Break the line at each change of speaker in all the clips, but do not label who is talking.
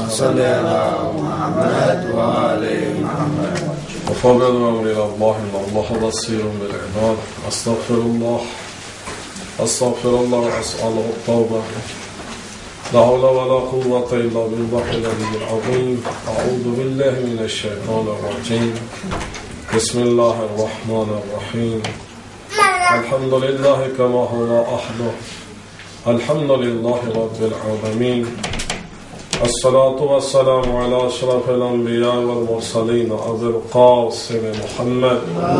صل على محمد وآل محمد.
وفوض الأمر إلى الله إن الله بصير بالعباد. أستغفر الله وأسأله التوبة. لا حول ولا قوة إلا بالله العلي العظيم. أعوذ بالله من الشيطان الرجيم. بسم الله الرحمن الرحيم. الحمد لله كما هو أحده. الحمد لله رب العالمين. الصلاة والسلام على أشرف الأنبياء والمرسلين أبي القاسم محمد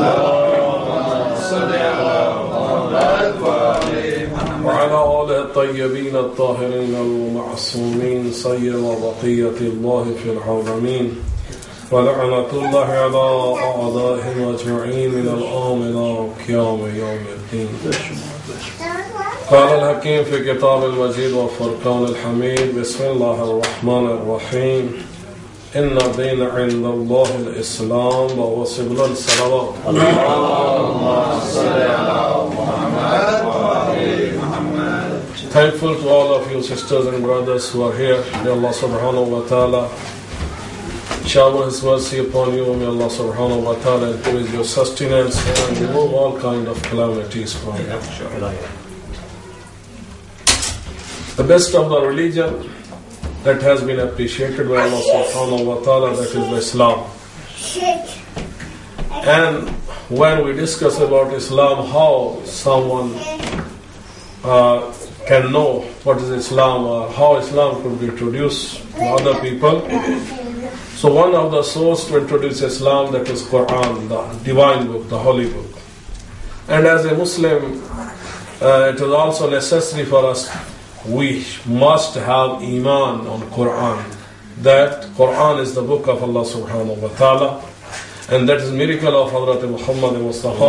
وعلى آله الطيبين الطاهرين المعصومين سيما بقية الله في العالمين ولعنة الله على أعدائهم أجمعين من الآن إلى قيام يوم الدين. قال الحكيم في كتاب المجيد والفرقان الحميد. بسم الله الرحمن الرحيم. إن الدين عند الله الإسلام وسبل الصلوات. اللهم صل على محمد وآل محمد. Thankful to all of you sisters and brothers who are here. May Allah subhanahu wa ta'ala shower His mercy upon you. May Allah subhanahu wa ta'ala increase your sustenance and remove all kind of calamities from you. The best of the religion that has been appreciated by Allah subhanahu wa ta'ala, that is Islam. And when we discuss about Islam, how someone can know what is Islam or how Islam could be introduced to other people. So one of the sources to introduce Islam, that is Quran, the divine book, the holy book. And as a Muslim, it is also necessary for us, we must have Iman on Quran. That Quran is the book of Allah subhanahu wa ta'ala. And that is miracle of Hazrat Muhammad Mustafa.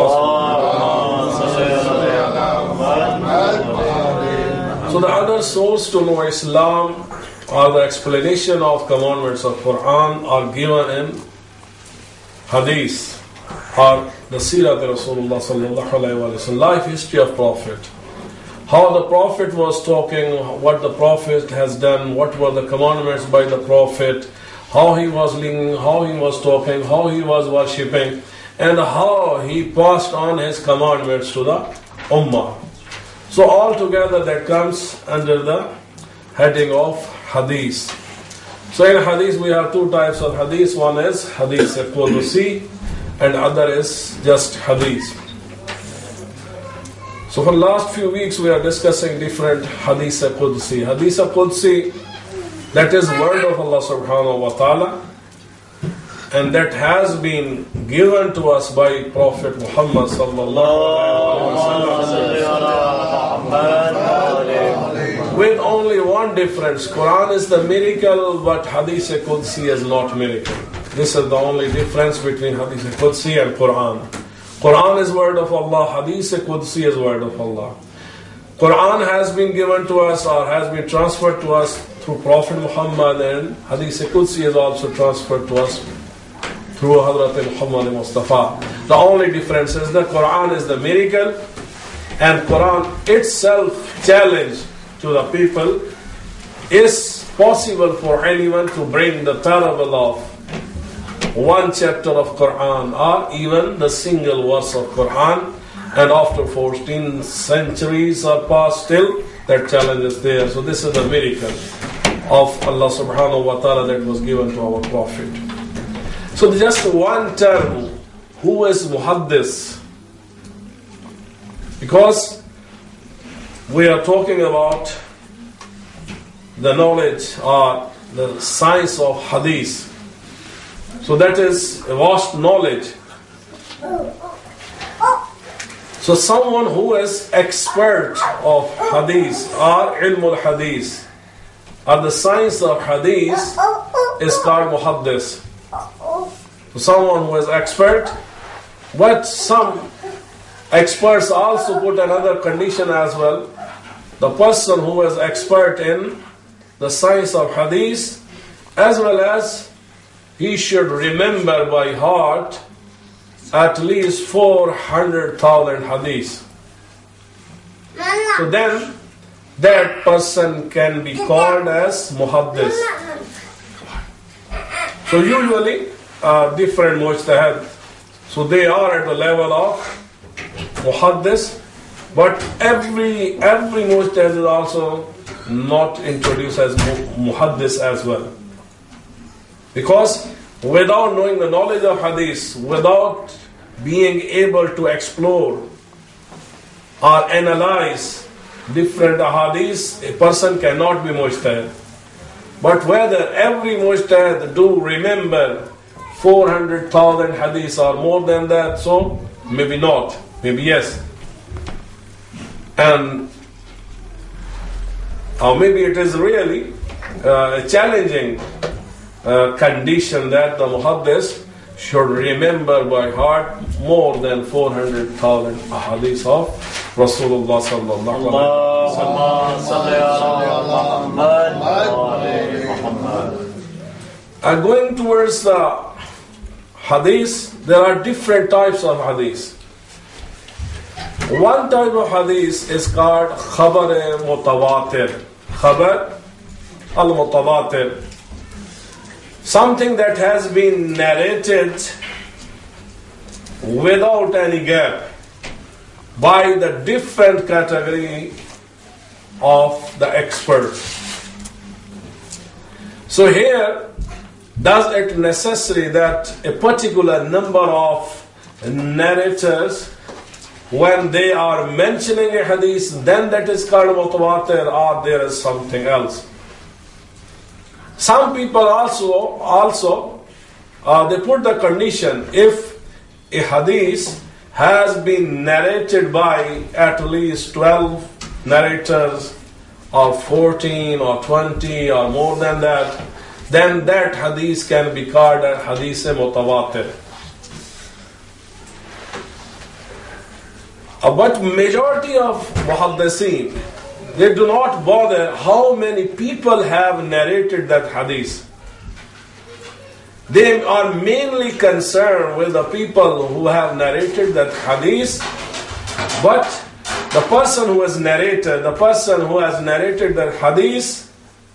So the other source to know Islam or the explanation of commandments of Quran are given in Hadith or the Sirat of Rasulullah sallallahu alayhi wa sallam, life history of Prophet. How the Prophet was talking, what the Prophet has done, what were the commandments by the Prophet, how he was living, how he was talking, how he was worshipping, and how he passed on his commandments to the Ummah. So altogether that comes under the heading of Hadith. So in Hadith we have two types of Hadith. One is Hadith Qudusi and other is just Hadith. So for the last few weeks we are discussing different Hadith Qudsi. Hadith Qudsi, that is word of Allah subhanahu wa ta'ala, and that has been given to us by Prophet Muhammad sallallahu alaihi wasallam. With only one difference. Quran is the miracle, but Hadith Qudsi is not miracle. This is the only difference between Hadith Qudsi and Quran. Quran is word of Allah, Hadith Qudsi is word of Allah. Quran has been given to us or has been transferred to us through Prophet Muhammad, and Hadith Qudsi is also transferred to us through Hazrat Muhammad Mustafa. The only difference is that Quran is the miracle and Quran itself challenge to the people. Is possible for anyone to bring the parable of one chapter of Quran or even the single verse of Quran, and after 14 centuries are passed, still that challenge is there. So this is the miracle of Allah subhanahu wa ta'ala that was given to our Prophet. So just one term, who is Muhaddis? Because we are talking about the knowledge or the science of Hadith. So that is a vast knowledge. So someone who is expert of Hadith or Ilm al-Hadith or the science of Hadith is called Muhaddis. So someone who is expert, but some experts also put another condition as well. The person who is expert in the science of Hadith, as well as he should remember by heart at least 400,000 hadith. So then that person can be called as muhaddis. So usually different mujtahid, so they are at the level of muhaddis, but every mujtahid is also not introduced as muhaddis as well. Because without knowing the knowledge of hadith, without being able to explore or analyze different hadiths, a person cannot be mujtahid. But whether every mujtahid do remember 400,000 hadiths or more than that, so maybe not, maybe yes. And or maybe it is really a challenging condition that the muhaddis should remember by heart more than 400,000 ahadith of Rasulullah sallallahu alaihi wasallam. Going towards the hadith, there are different types of hadith. One type of hadith is called khabar mutawatir. Khabar al-mutawatir. Something that has been narrated without any gap by the different category of the experts. So here, does it necessary that a particular number of narrators, when they are mentioning a hadith, then that is called mutawatir, or there is something else? Some people also they put the condition, if a hadith has been narrated by at least 12 narrators or 14 or 20 or more than that, then that hadith can be called a hadith mutawatir. But majority of muhaddithin, they do not bother how many people have narrated that hadith. They are mainly concerned with the people who have narrated that hadith, but the person who has narrated that hadith,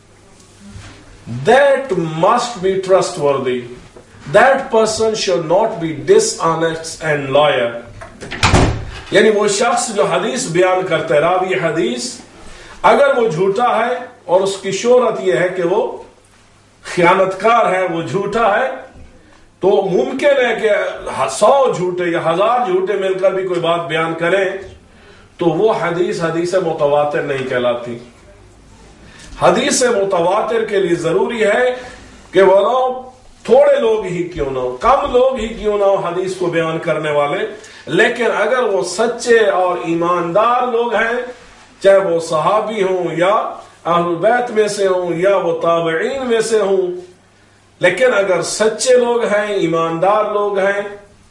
that must be trustworthy. That person should not be dishonest and liar. यानी वो शख्स जो हदीस बयान करता है, रावी हदीस, अगर वो झूठा है और उसकी शोहरत ये है कि वो खयानतकार है, वो झूठा है, तो मुमकिन है कि 100 झूठे या 1000 झूठे मिलकर भी कोई बात बयान करें, तो वो हदीस मुतवातिर नहीं कहलाती. हदीस मुतवातिर के लिए जरूरी है कि वो थोड़े लोग ही क्यों ना हो, कम लोग ही क्यों ना हो हदीस को बयान करने वाले, लेकिन अगर वो सच्चे और ईमानदार लोग हैं, चाहे वो सहाबी हों या अहलुल बैत में से हों या वो ताबईन में से हों, लेकिन अगर सच्चे लोग हैं, ईमानदार लोग हैं,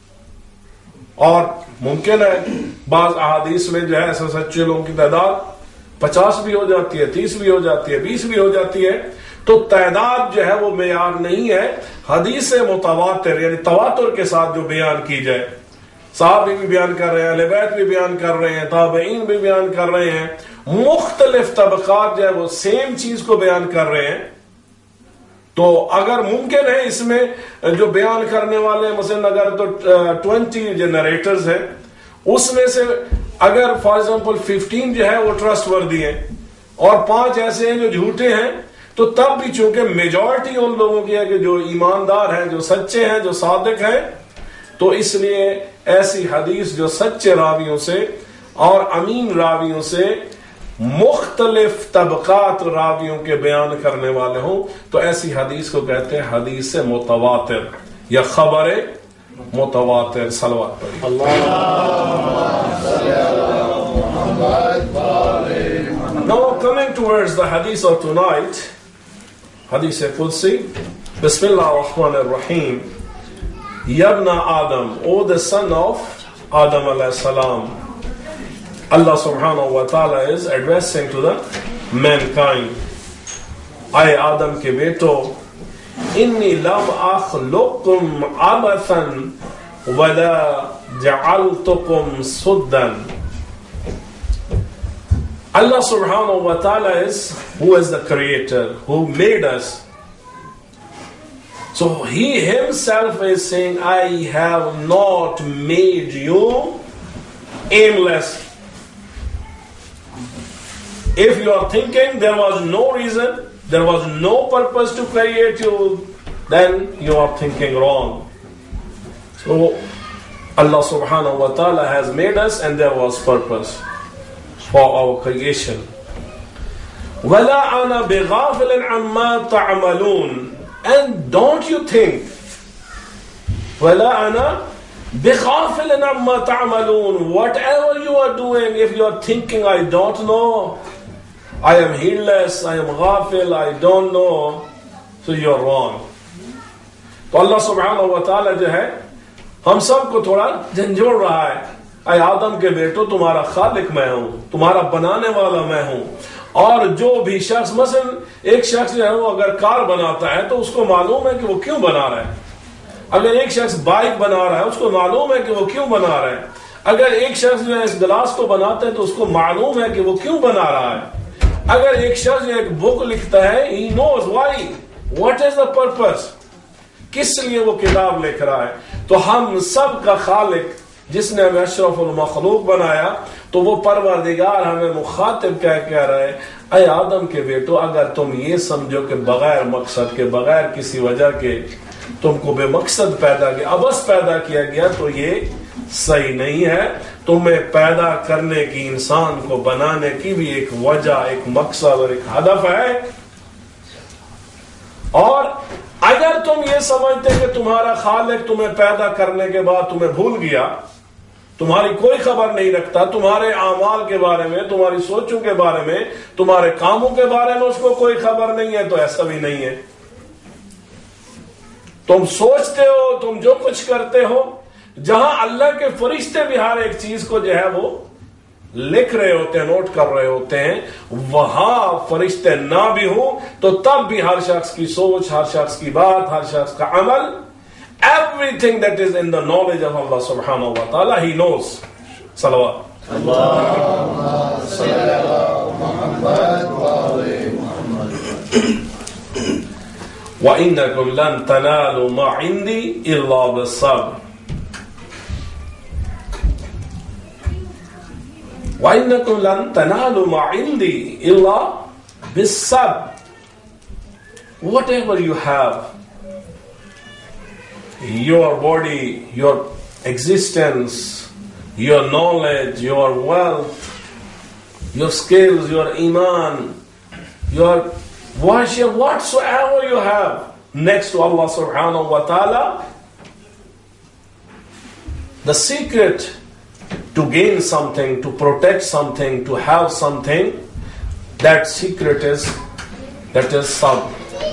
और मुमकिन है बाज अहादीस में जो है ऐसे सच्चे लोगों की तादाद 50 भी हो जाती है, 30 भी हो जाती है, 20 भी हो जाती है, तो तादाद जो है वो मेयार नहीं है. हदीस मुतवातिर यानी तवातुर के साथ जो बयान की जाए, साहबी भी बयान कर रहे हैं, अहले बैत भी बयान कर रहे हैं, ताबईन भी बयान कर रहे हैं, मुख्तलिफ तबकात जो है वो सेम चीज को बयान कर रहे हैं, तो अगर मुमकिन है इसमें जो बयान करने वाले मसलन अगर तो 20 जो नरेटर्स हैं, उसमें से अगर फॉर एग्जांपल 15 जो है वो ट्रस्टवर्दी हैं और 5 ऐसे हैं जो झूठे हैं, तो तब भी चूंकि मेजॉरिटी उन लोगों की है कि जो ईमानदार हैं, जो सच्चे हैं, जो सादिक हैं, तो इसलिए ऐसी हदीस जो सच्चे रावियों से और अमीन रावियों से मुख्तलिफ तबकात रावियों के बयान करने वाले हों, तो ऐसी हदीस को कहते हैं हदीस मुतवातिर या खबर मुतवातिर. सलवात पढ़िए. Now coming towards the hadith of tonight, hadith Qudsi. Bismillah ar-Rahman ar-Rahim. Yabna Adam, O the son of Adam alayhi salam. Allah subhanahu wa ta'ala is addressing to the mankind. Ay Adam ke beto, inni lam akhluqkum abathan wala ja'altukum suddan. Allah subhanahu wa ta'ala is who is the creator, who made us. So he himself is saying, I have not made you aimless. If you are thinking there was no reason, there was no purpose to create you, then you are thinking wrong. So Allah subhanahu wa ta'ala has made us and there was purpose for our creation. وَلَا أَنَا بِغَافِلٍ عَمَّا تَعْمَلُونَ. And don't you think, وَلَا أَنَا بِغَافِلٍ عَمَّا تَعْمَلُونَ, whatever you are doing, if you are thinking, I don't know, I am heedless, I am ghafil, I don't know, so you are wrong. तो Allah subhanahu wa ta'ala जो है हम सबको थोड़ा झंझोड़ रहा है. ऐ आदम के बेटो, तुम्हारा खालिक मैं हूं, तुम्हारा बनाने वाला मैं हूं. और जो भी शख्स, मसलन एक शख्स जो है वो अगर कार बनाता है तो उसको मालूम है कि वो क्यों बना रहा है. अगर एक शख्स बाइक बना रहा है उसको मालूम है कि वो क्यों बना रहा है. अगर एक शख्स जो है इस गिलास को बनाता है तो उसको मालूम है कि वो क्यों बना रहा है. अगर एक शख्स जो एक बुक लिखता है, he knows why, what is the purpose, किस लिए वो किताब लिख रहा है. तो हम सब का खालिक जिसने हमें अशरफुल मखलूक बनाया, तो वो परवरदिगार हमें मुखातिब क्या कह रहा है, ऐ आदम के बेटो, अगर तुम ये समझो कि बगैर मकसद के, बगैर किसी वजह के तुमको बेमकसद पैदा किया, अबस पैदा किया गया, तो ये सही नहीं है. तुम्हें पैदा करने की, इंसान को बनाने की भी एक वजह, एक मकसद और एक हदफ है. और अगर तुम ये समझते कि तुम्हारा खालिक तुम्हें पैदा करने के बाद तुम्हें भूल गया, तुम्हारी कोई खबर नहीं रखता, तुम्हारे आमाल के बारे में, तुम्हारी सोचों के बारे में, तुम्हारे कामों के बारे में उसको कोई खबर नहीं है, तो ऐसा भी नहीं है. तुम सोचते हो, तुम जो कुछ करते हो, जहां अल्लाह के फरिश्ते भी हर एक चीज को जो है वो लिख रहे होते हैं, नोट कर रहे होते हैं, वहां फरिश्ते ना भी हो तो तब भी हर शख्स की सोच, हर शख्स की बात, हर शख्स का अमल, everything that is in the knowledge of Allah subhanahu wa ta'ala, He knows. Salawat.
Allahumma salli ala Muhammad wa ali Muhammad.
وَإِنَّكُمْ لَن تَنَالُوا مَا عِنْدِي إِلَّا بِالصَّبْرِ. وَإِنَّكُمْ لَن تَنَالُوا مَا عِنْدِي إِلَّا بِالصَّبْرِ. Whatever you have, your body, your existence, your knowledge, your wealth, your skills, your iman, your worship, whatsoever you have next to Allah subhanahu wa ta'ala, the secret to gain something, to protect something, to have something, that secret is sabr.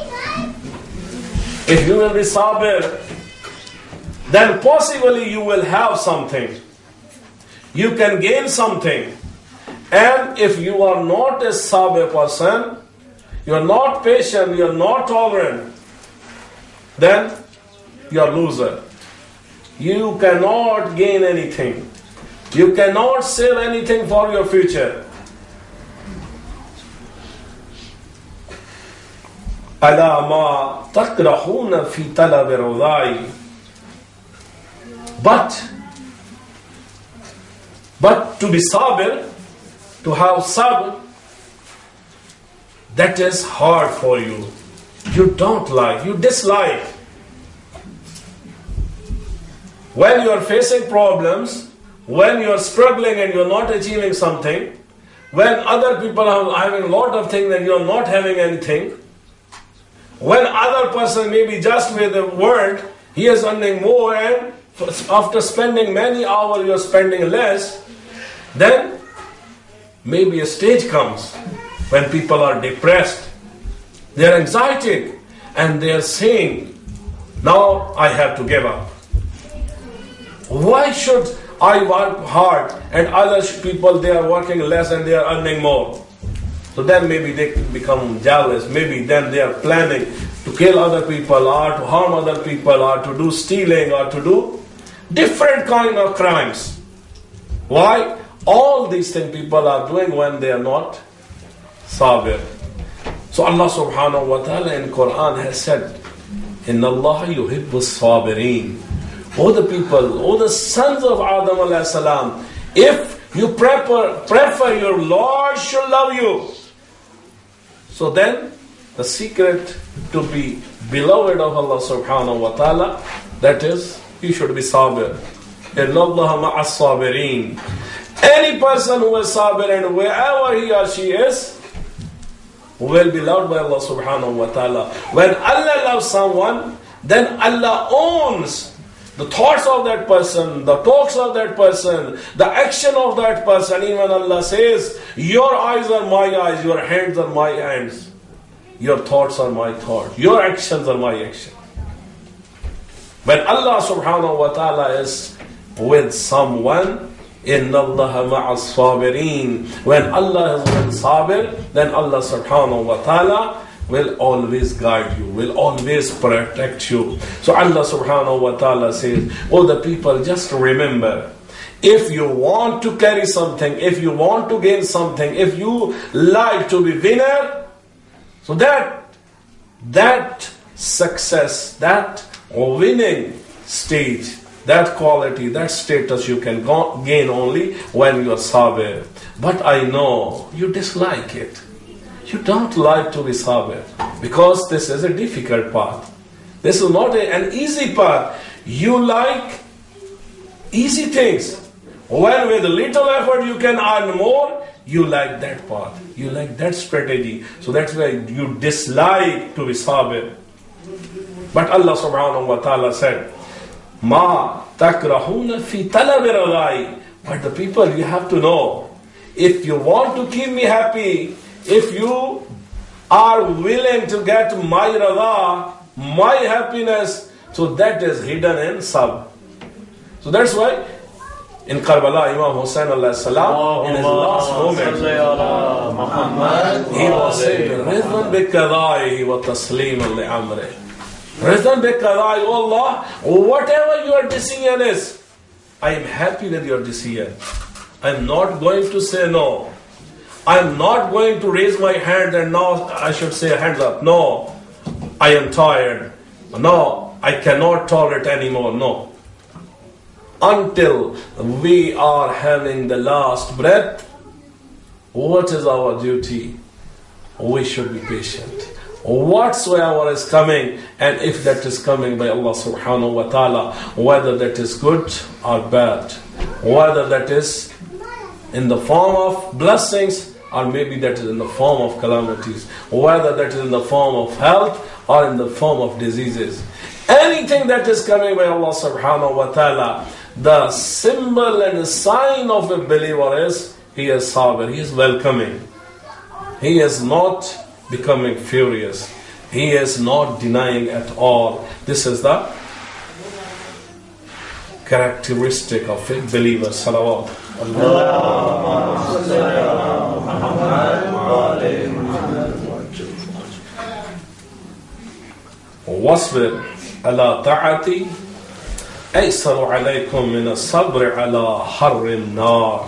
If you will be sabr, then possibly you will have something. You can gain something. And if you are not a sabr person, you are not patient, you are not tolerant, then you are loser. You cannot gain anything. You cannot save anything for your future. أَلَا مَا تَكْرَهُونَ فِي طَلَبِ رَضَاعِ. But to be sabr, to have sabr, that is hard for you. You don't like, you dislike. When you are facing problems, when you are struggling and you are not achieving something, when other people are having a lot of things and you are not having anything, when other person may be just with the word, he is earning more, and after spending many hours you are spending less, then maybe a stage comes when people are depressed, they are anxiety, and they are saying, now I have to give up. Why should I work hard and other people, they are working less and they are earning more? So then maybe they become jealous, maybe then they are planning to kill other people or to harm other people or to do stealing or to do different kind of crimes. Why? All these things people are doing when they are not sabir. So Allah subhanahu wa ta'ala in Quran has said, Inna Allah yuhibbu sabirin. O the people, O the sons of Adam alayhi salam, if you prefer your Lord should love you. So then, the secret to be beloved of Allah subhanahu wa ta'ala, that is, you should be sabir. Inna Allah ma'as sabirin. Any person who is sabir and wherever he or she is, will be loved by Allah subhanahu wa ta'ala. When Allah loves someone, then Allah owns the thoughts of that person, the talks of that person, the action of that person. Even Allah says, your eyes are my eyes, your hands are my hands, your thoughts are my thoughts, your actions are my actions. When Allah subhanahu wa ta'ala is with someone, Inna Allah ma'as sabirin. When Allah is with sabir, then Allah subhanahu wa ta'ala will always guide you, will always protect you. So Allah subhanahu wa ta'ala says, oh the people, just remember, if you want to carry something, if you want to gain something, if you like to be winner, so that success, that winning stage, that quality, that status you can gain only when you are sabir. But I know you dislike it. You don't like to be sabir because this is a difficult path. This is not an easy path. You like easy things. When with little effort you can earn more, you like that path. You like that strategy. So that's why you dislike to be sabir. But Allah subhanahu wa ta'ala said, Ma takrahuna fi talabi radai. But the people, you have to know, if you want to keep me happy, if you are willing to get my radha, my happiness, so that is hidden in sabr. So that's why in Karbala, Imam Hussain alayhi salam, in his last moment, he was saying, Rizwan bi qadaihi wa tasliman li amri. Rizwan bi qadaihi, oh Allah, whatever your decision is, I am happy with your decision. I am not going to say no. I am not going to raise my hand and now I should say hands up. No, I am tired. No, I cannot tolerate anymore. No. Until we are having the last breath, what is our duty? We should be patient. Whatsoever is coming, and if that is coming by Allah subhanahu wa ta'ala, whether that is good or bad, whether that is in the form of blessings, or maybe that is in the form of calamities, whether that is in the form of health or in the form of diseases. Anything that is coming by Allah subhanahu wa ta'ala, the symbol and the sign of a believer is, he is sabir, he is welcoming. He is not becoming furious. He is not denying at all. This is the characteristic of a believer. Salawat. واصبر على طاعتي أيسر عليكم من الصبر على حر النار.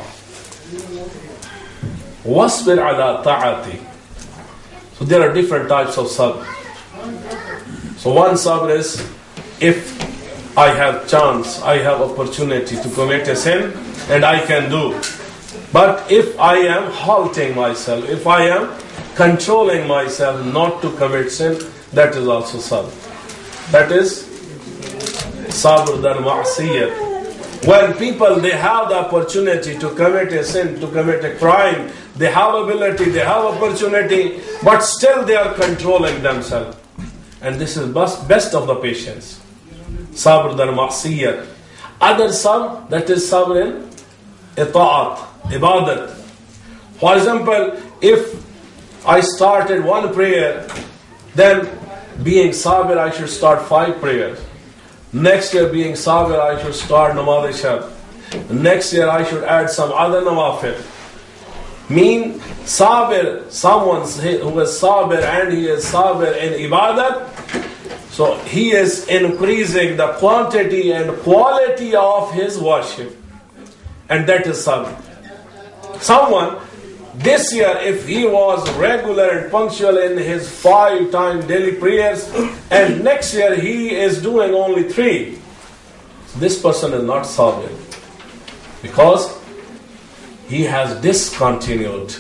واصبر على طاعتي. So there are different types of sabr. So one sabr is, if I have chance, I have opportunity to commit a sin, and I can do. But if I am halting myself, if I am controlling myself not to commit sin, that is also sabr. That is sabr dar ma'asiyat. When people, they have the opportunity to commit a sin, to commit a crime, they have ability, they have opportunity, but still they are controlling themselves. And this is best of the patience. Sabr dar ma'asiyat. Other sabr, that is sabr in ita'at, ibadat. For example, if I started one prayer, then being sabir, I should start 5 prayers. Next year, being sabir, I should start namaz ishaq. Next year, I should add some other nawafil. Mean sabir, someone who is sabir and he is sabir in ibadat, so he is increasing the quantity and quality of his worship. And that is sabr. Someone This year, if he was regular and punctual in his 5-time daily prayers, and next year he is doing only 3, this person is not sabir, because he has discontinued.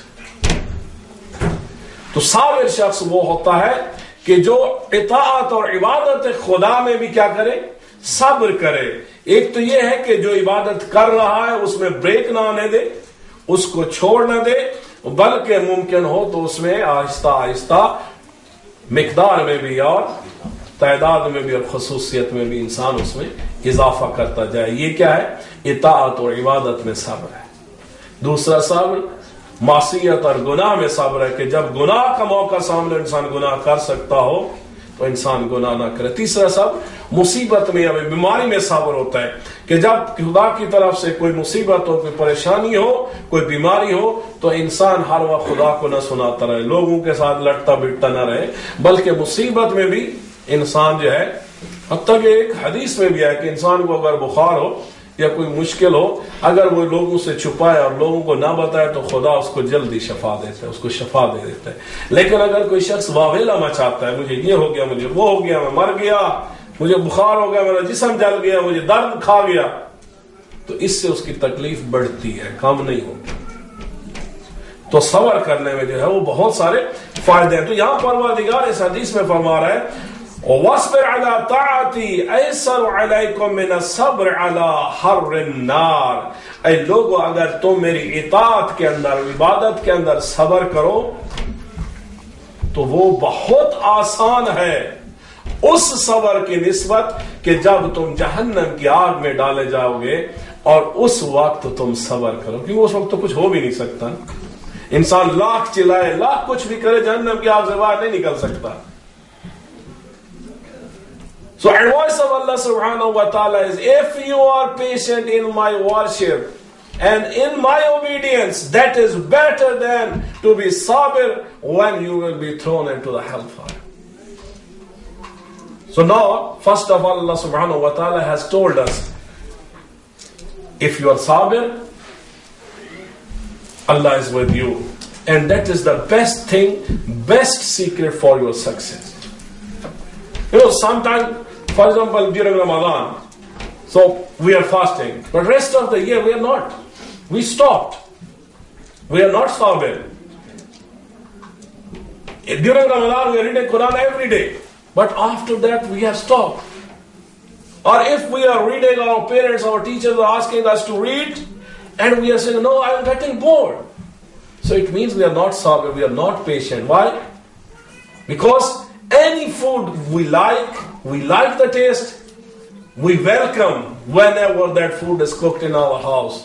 तो साबिर शख्स वो होता है कि जो इताअत और इबादत खुदा में भी क्या करे, सब्र करे. एक तो ये है कि जो इबादत कर रहा है उसमें ब्रेक ना आने दे, उसको छोड़ ना दे, बल्कि मुमकिन हो तो उसमें आहिस्ता आहिस्ता मिकदार में भी और तादाद में भी और खसूसियत में भी इंसान उसमें इजाफा करता जाए. ये क्या है? इताअत और इबादत में सब्र है. दूसरा सब्र मासियत और गुनाह में सब्र है कि जब गुनाह का मौका सामने इंसान गुनाह कर सकता हो तो इंसान गुनाह ना करे. तीसरा सब्र मुसीबत में या बीमारी में सब्र होता है कि जब खुदा की तरफ से कोई मुसीबत हो, कोई परेशानी हो, कोई बीमारी हो, तो इंसान हर वक्त खुदा को ना सुनाता रहे, लोगों के साथ लड़ता बिटता ना रहे, बल्कि मुसीबत में भी इंसान जो है, हत्ता कि एक हदीस में भी है कि इंसान को अगर बुखार हो या कोई मुश्किल हो, अगर वो लोगों से छुपाए और लोगों को ना बताए तो खुदा उसको जल्दी शफा देता है, उसको शफा दे देता है. लेकिन अगर कोई शख्स वावेला मचाता है, मुझे ये हो गया, मुझे वो हो गया, मैं मर गया, मुझे बुखार हो गया, मेरा जिस्म जल गया, मुझे दर्द खा गया, तो इससे उसकी तकलीफ बढ़ती है, कम नहीं होती. तो सब्र करने में जो है वो बहुत सारे फायदे हैं. तो यहां परवरदिगार इस हदीस में फरमा रहा है, वस्बिर अला ताअती ऐसर अलैकुम मिन सब्र अला हर्रिन नार. ऐ लोगों, अगर तुम मेरी इताअत के अंदर, इबादत के अंदर सब्र करो तो वो बहुत आसान है उस सब्र की निस्बत कि जब तुम जहन्नम की आग में डाले जाओगे और उस वक्त तुम सब्र करो, क्योंकि उस वक्त तो कुछ हो भी नहीं सकता. इंसान लाख चिल्लाए, लाख कुछ भी करे, जहन्नम की आग से बाहर नहीं निकल सकता. So advice of Allah subhanahu wa ta'ala is, if you are patient in my worship and in my obedience, that is better than to be sabir when you will be thrown into the hellfire. So now, first of all, Allah subhanahu wa ta'ala has told us, if you are sabir, Allah is with you. And that is the best thing, best secret for your success. You know, sometimes, for example, during Ramadan, so we are fasting, but rest of the year we are not. We stopped. We are not sabir. During Ramadan we are reading Quran every day, but after that we have stopped. Or if we are reading, our parents, our teachers are asking us to read, and we are saying, no, I am getting bored. So it means we are not sabir, we are not patient. Why? Because any food we like the taste, we welcome whenever that food is cooked in our house.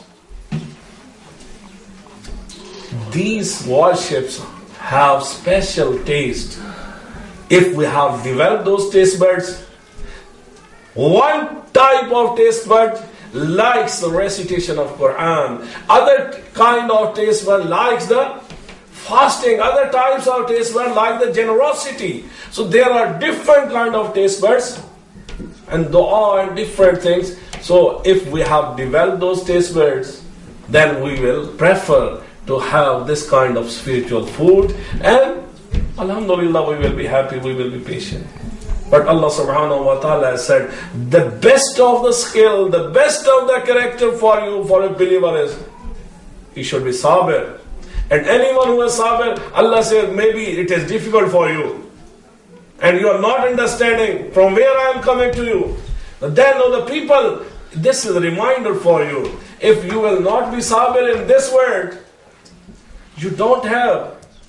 These worships have special taste. If we have developed those taste buds, one type of taste bud likes the recitation of Quran, other kind of taste bud likes the fasting, other types of taste buds like the generosity. So there are different kind of taste buds and dua and different things. So if we have developed those taste buds, then we will prefer to have this kind of spiritual food, and alhamdulillah we will be happy, we will be patient. But Allah subhanahu wa ta'ala has said, the best of the skill, the best of the character for you, for a believer is, he should be sabir. And anyone who is sabir, Allah says, maybe it is difficult for you, and you are not understanding from where I am coming to you. Then, the people, this is a reminder for you. If you will not be sabir in this world, you don't have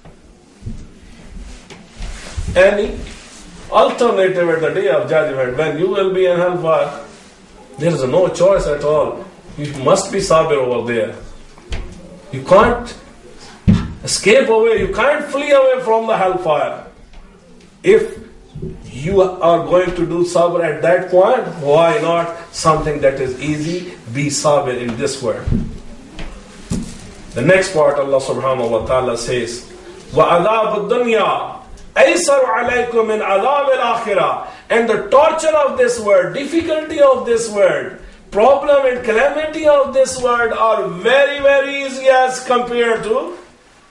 any alternative at the day of judgment. When you will be in hellfire, there is no choice at all. You must be sabir over there. You can't escape away, you can't flee away from the hellfire. If you are going to do sabr at that point, why not something that is easy? Be sabr in this world. The next part, Allah subhanahu wa ta'ala says, وَعَذَابُ الدُّنْيَا أَيْسَرُ عَلَيْكُمْ مِنْ عَذَابِ الْآخِرَةِ. And the torture of this world, difficulty of this world, problem and calamity of this world are very, very easy as compared to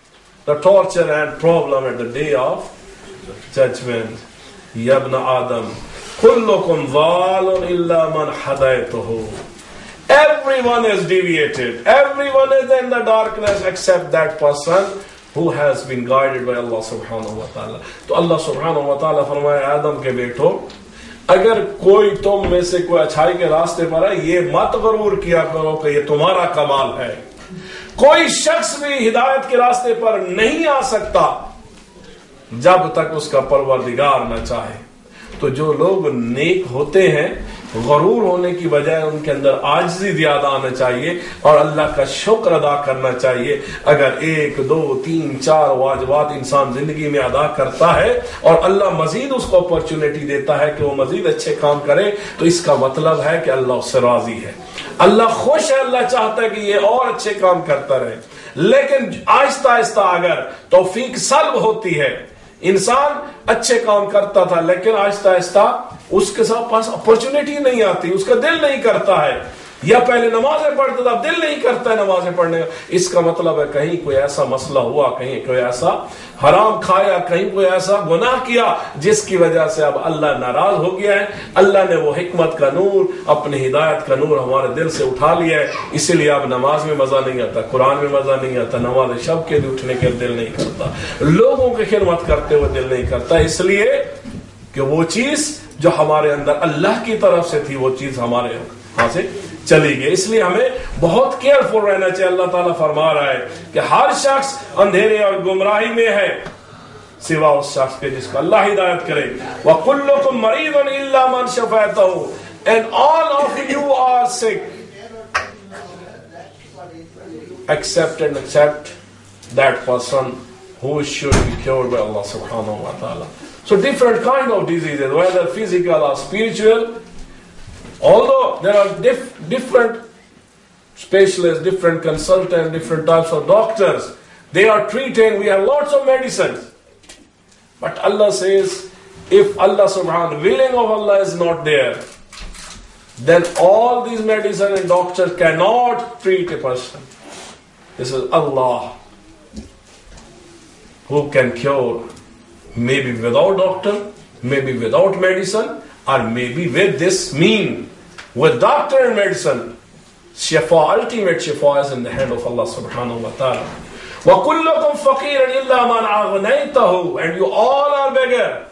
the torture and problem at the day of judgment. Ya ibn Adam, kullukum dhalun illa man hadaytuhu. Everyone is deviated. Everyone is in the darkness except that person who has been guided by Allah subhanahu wa ta'ala. تو اللہ subhanahu wa ta'ala فرمائے آدم کے بیٹو, اگر کوئی تم میں سے کوئی اچھائی کے راستے پر ہے, یہ مت غرور کیا کرو کہ یہ تمہارا کمال ہے. کوئی شخص بھی ہدایت کے راستے پر نہیں آ سکتا جب تک اس کا پروردگار نہ چاہے. تو جو لوگ نیک ہوتے ہیں, غرور ہونے کی بجائے ان کے اندر عاجزی زیادہ آنا چاہیے اور اللہ کا شکر ادا کرنا چاہیے. اگر 1 2 3 4 واجبات انسان زندگی میں ادا کرتا ہے اور اللہ مزید اس کو اپرچونٹی دیتا ہے کہ وہ مزید اچھے کام کرے, تو اس کا مطلب ہے کہ اللہ اس سے راضی ہے, اللہ خوش ہے, اللہ چاہتا ہے کہ یہ اور اچھے کام کرتا رہے. لیکن آہستہ آہستہ اگر توفیق سلب ہوتی ہے, انسان اچھے کام کرتا تھا لیکن آہستہ آہستہ اس کے پاس اپرچونٹی نہیں آتی, اس کا دل نہیں کرتا ہے, یا پہلے نمازیں پڑھتا تھا اب دل نہیں کرتا ہے نمازیں پڑھنے کا, اس کا مطلب ہے کہیں کوئی ایسا مسئلہ ہوا, کہیں کوئی ایسا حرام کھایا, کہیں کوئی ایسا گناہ کیا جس کی وجہ سے اب اللہ ناراض ہو گیا ہے. اللہ نے وہ حکمت کا نور, اپنی ہدایت کا نور ہمارے دل سے اٹھا لیا ہے, اسی لیے اب نماز میں مزہ نہیں آتا, قرآن میں مزہ نہیں آتا, نماز شب کے لیے اٹھنے کے دل نہیں کرتا, لوگوں کی خدمت کرتے ہوئے دل نہیں کرتا, اس لیے کہ وہ چیز جو ہمارے اندر اللہ کی طرف سے تھی وہ چیز ہمارے ہاں سے چلی گئی. اس لیے ہمیں بہت کیئرفل رہنا چاہیے. اللہ تعالیٰ فرما رہا ہے کہ ہر شخص اندھیرے اور گمراہی میں ہے سوا اس شخص کے جس کو اللہ ہدایت کرے. وَكُلُّكُمْ مَرِيضٌ إِلَّا مَنْ شَفَيْتَهُ, and all of you are sick except that person who should be cured by Allah subhanahu wa ta'ala. So different kind of diseases, whether physical or spiritual, although there are different specialists, different consultants, different types of doctors, they are treating, we have lots of medicines. But Allah says, if Allah subhanahu, willing of Allah is not there, then all these medicine and doctors cannot treat a person. This is Allah who can cure, maybe without doctor, maybe without medicine, or maybe with this mean, with doctor and medicine. Shifa, ultimate shifa is in the hand of Allah subhanahu wa ta'ala. وَكُلُّكُمْ فَقِيرٌ إِلَّا مَنْ أَغْنَيْتَهُ, and you all are beggar.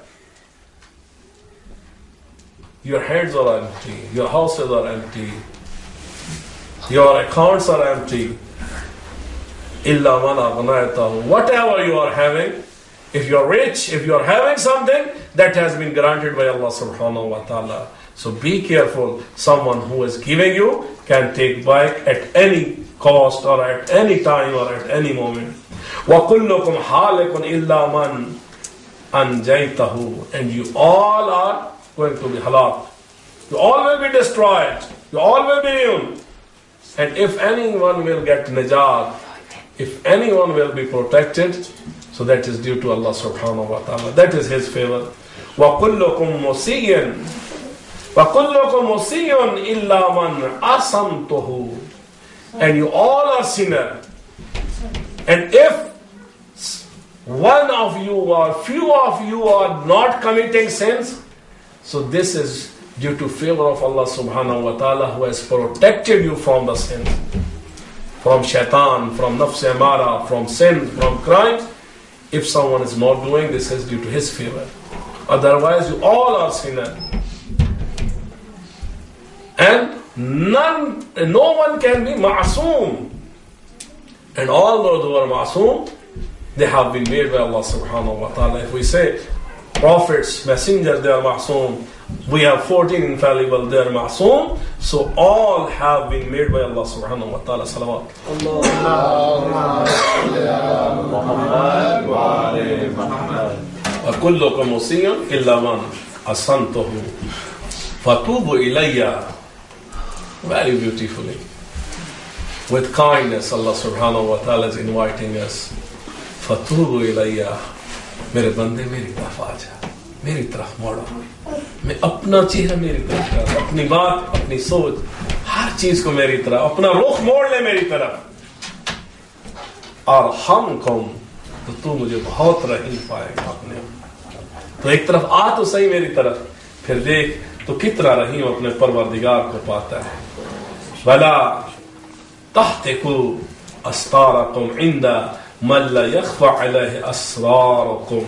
Your heads are empty, your houses are empty, your accounts are empty. إِلَّا مَنْ أَغْنَيْتَهُ, whatever you are having, if you are rich, if you are having something, that has been granted by Allah subhanahu wa ta'ala. So be careful, someone who is giving you can take back at any cost or at any time or at any moment. وَكُلُّكُمْ حَالِكٌ إِلَّا مَنْ أَنْجَيْتَهُ, and you all are going to be halak. You all will be destroyed. You all will be ruined. And if anyone will get najat, if anyone will be protected, so that is due to Allah subhanahu wa ta'ala. That is His favor. وَكُلُّكُمْ مُسِيٌّ إِلَّا مَنْ أَصَمْتُهُ, and you all are sinner. And if one of you or few of you are not committing sins, so this is due to favor of Allah subhanahu wa ta'ala, who has protected you from the sins, from shaitan, from nafs amara, from sin, from crime. If someone is not doing this, is due to his favor. Otherwise, you all are sinners. And no one can be ma'soom. And all those who are ma'soom, they have been made by Allah subhanahu wa ta'ala. If we say prophets, messengers, they are ma'soom, we have 14 infallible, they are ma'soom, so all have been made by Allah subhanahu wa ta'ala. Salawat. Allahumma salli ala Muhammad wa ali Muhammad. وَكُلُّكُمْ مُسِيٌّ إِلَّا مَنْ أَصَمْتُهُ فَتُوبُوا إِلَيَّ. Very beautifully. With kindness, Allah subhanahu wa ta'ala is inviting us. فَتُوبُوا إِلَيَّ, میرے بندے میری طرف آ جا, میری طرف موڑو, میں اپنا چہرہ میری طرف کر, اپنی بات, اپنی سوچ, ہر چیز کو میری طرف, اپنا رخ موڑ لے میری طرف. ارحمکم تو تو مجھے بہت رحیم پائے گا اپنے. تو ایک طرف آ تو صحیح میری طرف, پھر دیکھ تو کتنا رحیم اپنے پروردگار کو پاتا ہے. بلا تحتکو استارکم عند من لا یخفى علیہ اسرارکم.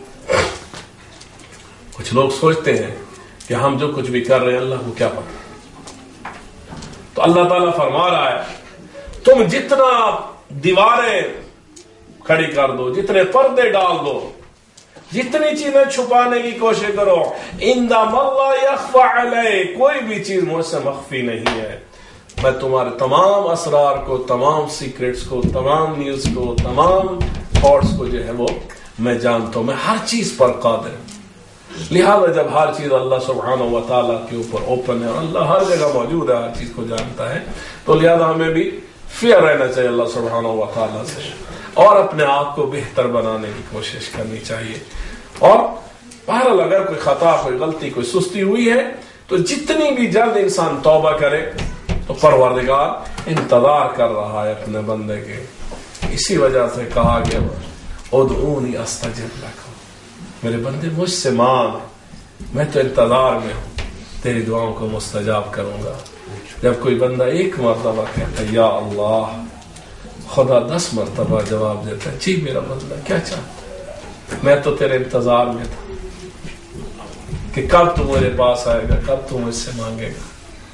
کچھ لوگ سوچتے ہیں کہ ہم جو کچھ بھی کر رہے ہیں اللہ کو کیا پتا. تو اللہ تعالیٰ فرما رہا ہے تم جتنا دیواریں کھڑی کر دو, جتنے پردے ڈال دو, جتنی چیزیں چھپانے کی کوشش کرو, عند من لا یخفى علیہ, کوئی بھی چیز مجھ سے مخفی نہیں ہے. میں تمہارے تمام اسرار کو, تمام سیکرٹس کو, تمام نیوز کو, تمام تھاٹس کو جو ہے وہ میں جانتا ہوں. میں ہر چیز پر قادر ہوں. لہذا جب ہر چیز اللہ سبحانہ و تعالیٰ کے اوپر اوپن ہے اور اللہ ہر جگہ موجود ہے, ہر چیز کو جانتا ہے, تو لہذا ہمیں بھی فیئر رہنا چاہیے اللہ سبحانہ و تعالیٰ سے اور اپنے آپ کو بہتر بنانے کی کوشش کرنی چاہیے. اور بہرحال اگر کوئی خطا, کوئی غلطی, کوئی سستی ہوئی ہے تو جتنی بھی جلد انسان توبہ کرے تو پروردگار انتظار کر رہا ہے اپنے بندے کے. اسی وجہ سے کہا گیا ادعونی استجب لکم, میرے بندے مجھ سے مانگ, میں تو انتظار میں ہوں, تیری دعاؤں کو مستجاب کروں گا. جب کوئی بندہ ایک مرتبہ کہتا ہے یا اللہ, خدا 10 مرتبہ جواب دیتا ہے جی میرا بندہ کیا چاہتا ہے, میں تو تیرے انتظار میں تھا کہ کب تو میرے پاس آئے گا, کب تو مجھ سے مانگے گا.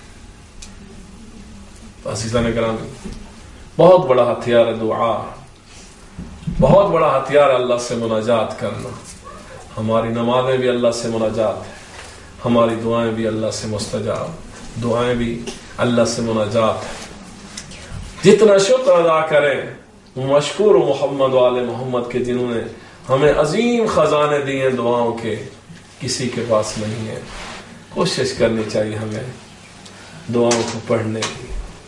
عزیزان گرامی, بہت بڑا ہتھیار ہے دعا, بہت بڑا ہتھیار اللہ سے مناجات کرنا. ہماری نمازیں بھی اللہ سے مناجات ہے, ہماری دعائیں بھی اللہ سے مستجاب, دعائیں بھی اللہ سے مناجات ہے. جتنا شکر ادا کریں مشکور محمد وآل محمد کے جنہوں نے ہمیں عظیم خزانے دیے دعاؤں کے, کسی کے پاس نہیں ہے. کوشش کرنی چاہیے ہمیں دعاؤں کو پڑھنے کی.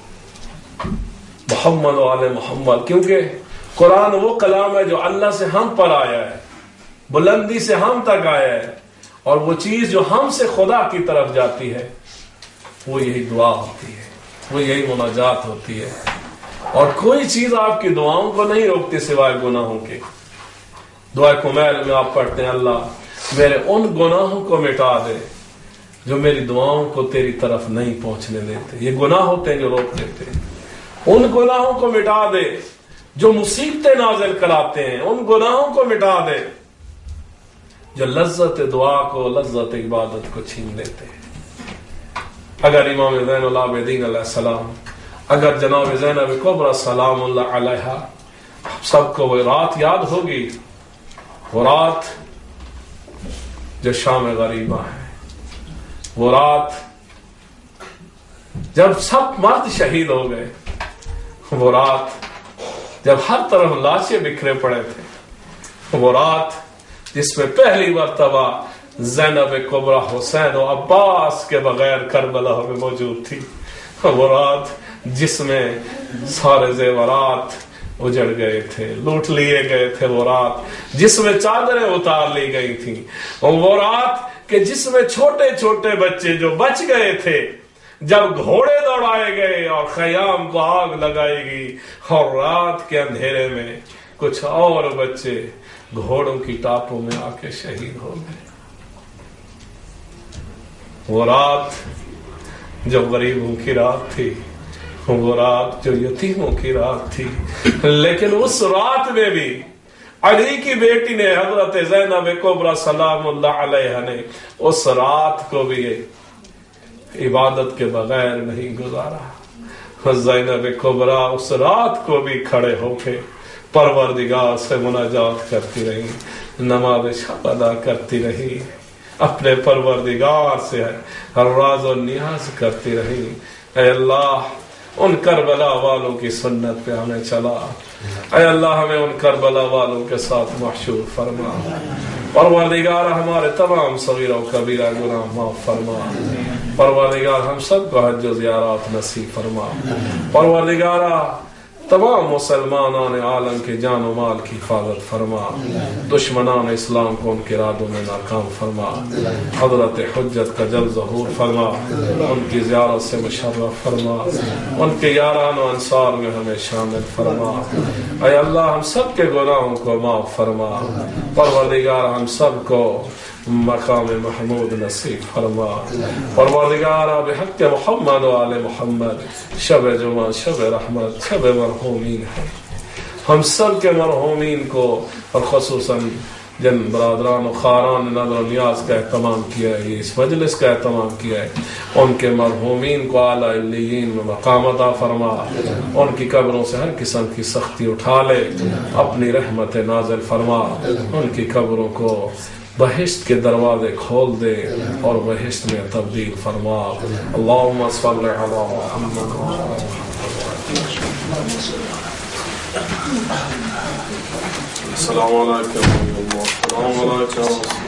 محمد وآل محمد, کیونکہ قرآن وہ کلام ہے جو اللہ سے ہم پر آیا ہے, بلندی سے ہم تک آیا ہے, اور وہ چیز جو ہم سے خدا کی طرف جاتی ہے وہ یہی دعا ہوتی ہے, وہ یہی مناجات ہوتی ہے. اور کوئی چیز آپ کی دعاؤں کو نہیں روکتی سوائے گناہوں کے. دعا کمیل میں آپ پڑھتے ہیں اللہ میرے ان گناہوں کو مٹا دے جو میری دعاؤں کو تیری طرف نہیں پہنچنے دیتے. یہ گناہ ہوتے ہیں جو روک دیتے ہیں. ان گناہوں کو مٹا دے جو مصیبتیں نازل کراتے ہیں, ان گناہوں کو مٹا دے جو لذت دعا کو, لذت عبادت کو چھین لیتے ہیں. اگر امام زین العابدین علیہ السلام, اگر جناب زینب کبریٰ سلام اللہ علیہا, سب کو وہ رات یاد ہوگی, وہ رات جو شام غریبہ ہے, وہ رات جب سب مرد شہید ہو گئے, وہ رات جب ہر طرف لاشیں بکھرے پڑے تھے, وہ رات جس میں پہلی مرتبہ زینب کبریٰ حسین و عباس کے بغیر کربلا میں موجود تھی, وہ رات جس میں سارے زیورات اجڑ گئے تھے, لوٹ لیے گئے تھے, وہ رات جس میں چادریں اتار لی گئی تھیں, وہ رات کہ جس میں چھوٹے چھوٹے بچے جو بچ گئے تھے جب گھوڑے دوڑائے گئے اور خیام کو آگ لگائی گئی, اور رات کے اندھیرے میں کچھ اور بچے گھوڑوں کی ٹاپوں میں آ کے شہید ہو گئے. وہ رات جو غریبوں کی رات تھی, وہ رات جو یتیموں کی رات تھی, لیکن اس رات میں بھی علی کی بیٹی نے حضرت زینب کبریٰ سلام اللہ علیہ نے اس رات کو بھی عبادت کے بغیر نہیں گزارا. زینب کبریٰ اس رات کو بھی کھڑے ہو کے پروردگار سے مناجات کرتی رہی, نماز شب ادا کرتی رہی, اپنے پروردگار سے ہر راز و نیاز کرتی رہی. اے اللہ ان کربلا والوں کی سنت پہ ہمیں چلا, اے اللہ ہمیں ان کربلا والوں کے ساتھ محشور فرما. پروردگار ہمارے تمام صغیرہ و کبیرہ گناہ معاف فرما. پروردگار ہم سب کو حج و زیارات نصیب فرما. پروردگار تمام مسلمانان عالم کے جان و مال کی حفاظت فرما، دشمنان اسلام کو ان کے ارادوں میں ناکام فرما، حضرت حجت کا جلد ظہور فرما، ان کی زیارت سے مشرف فرما، ان کے یاران و انصار میں ہمیں شامل فرما۔ اے اللہ ہم سب کے گناہوں کو معاف فرما، پروردگار ہم سب کو مقام محمود نصیب فرما، پروردگارا بحق محمد و آل محمد شب جمعہ، شب رحمت، شب مرحومین ہے، ہم سب کے مرحومین کو اور خصوصاً جن برادران و خاران نظر و نیاز کا اہتمام کیا ہے، اس مجلس کا اہتمام کیا ہے، ان کے مرحومین کو اعلیٰ علیین میں مقام عطا فرما، ان کی قبروں سے ہر قسم کی سختی اٹھا لے، اپنی رحمت نازل فرما، ان کی قبروں کو بہشت کے دروازے کھول دے اور بہشت میں تبدیل فرما۔ اللہم صل علی محمد۔ السلام علیکم۔ السلام علیکم۔